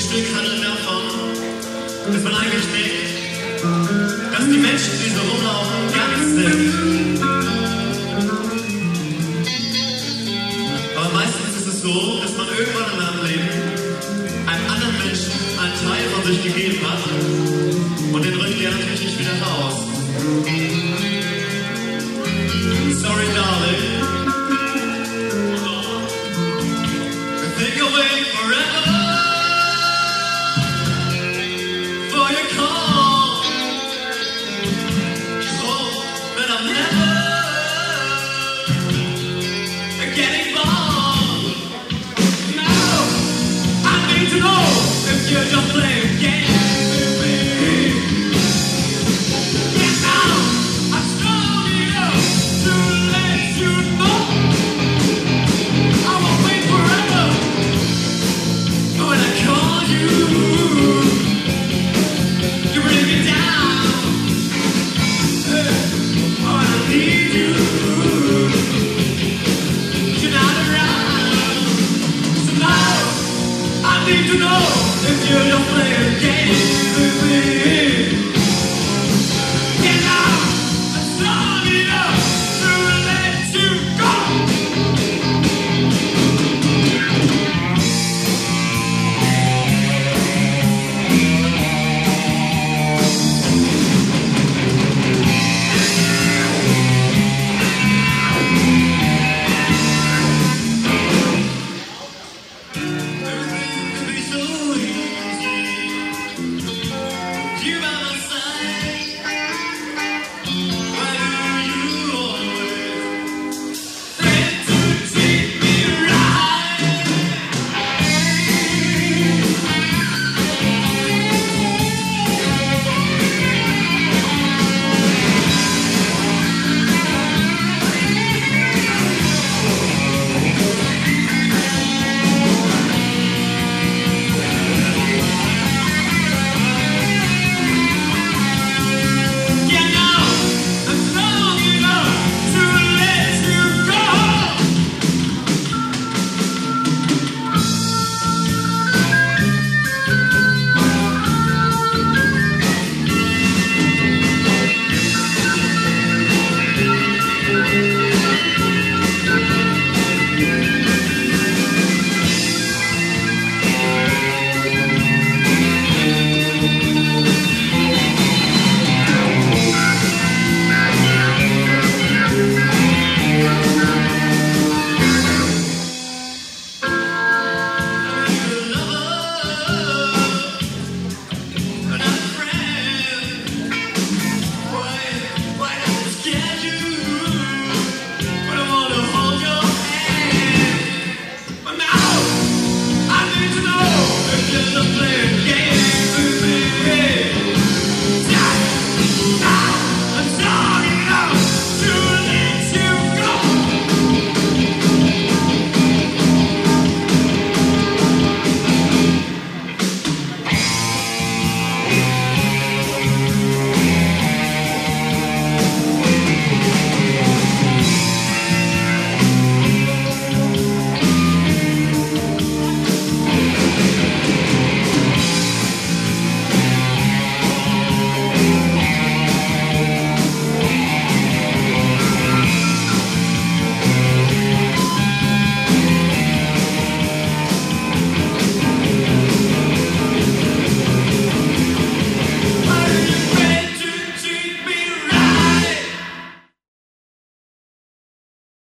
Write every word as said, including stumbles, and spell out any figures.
Stück handelt davon, dass man eigentlich denkt, dass die Menschen, die so rumlaufen, ganz sind. Aber meistens ist es so, dass man irgendwann in seinem Leben einem anderen Menschen einen Teil von sich gegeben hat und den rückt er natürlich nicht wieder raus. Sorry, darling. Think away forever.